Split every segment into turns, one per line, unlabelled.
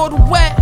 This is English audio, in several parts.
water wet.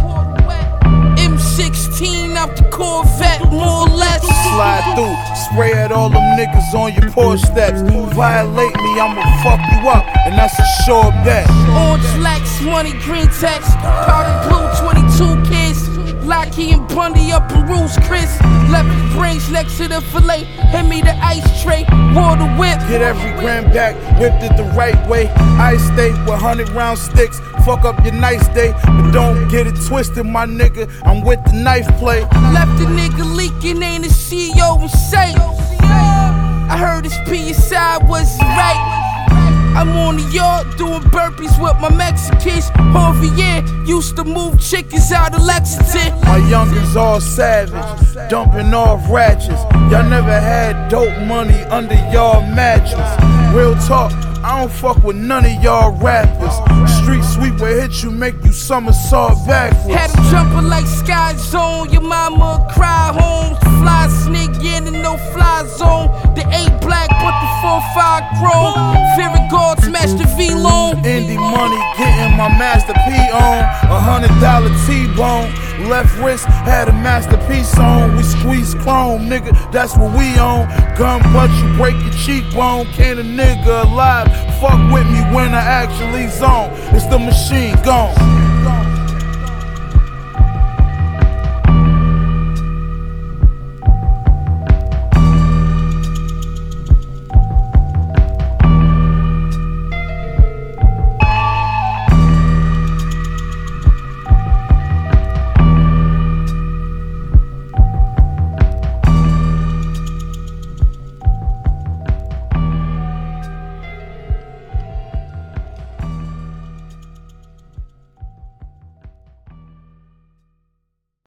M16 out the Corvette, more or less.
Slide through, spray at all them niggas on your porch steps. Violate me, I'ma fuck you up, and that's a sure bet.
Orange lax, money, green text. Powder blue, 22 kids. Locky and Bundy up in Rules Chris. Left the brains next to the fillet. Hand me the ice tray, water whip.
Get every gram back, whipped it the right way. I stay with 100-round sticks. Fuck up your nice day, but don't get it twisted, my nigga. I'm with the knife play.
Left the nigga leaking, ain't a CEO in sight. I heard his PSI was right. I'm on the yard doing burpees with my Mexicans. Javier used to move chickens out of Lexington.
My youngins all savage, dumping off ratchets. Y'all never had dope money under y'all mattress. Real talk, I don't fuck with none of y'all rappers. Street sweeper hit you, make you somersault backwards.
Had him jumping like Sky Zone. Your mama cry home. Fly sneak in the no fly zone. The 8 black but the 4-5 chrome. Fearing God smash the V loan.
Indie money getting my Master P on. $100 T-bone. Left wrist had a masterpiece on. We squeeze chrome, nigga, that's what we on. Gun butt, you break your cheekbone. Can a nigga alive fuck with me when I actually zone? It's the machine gone.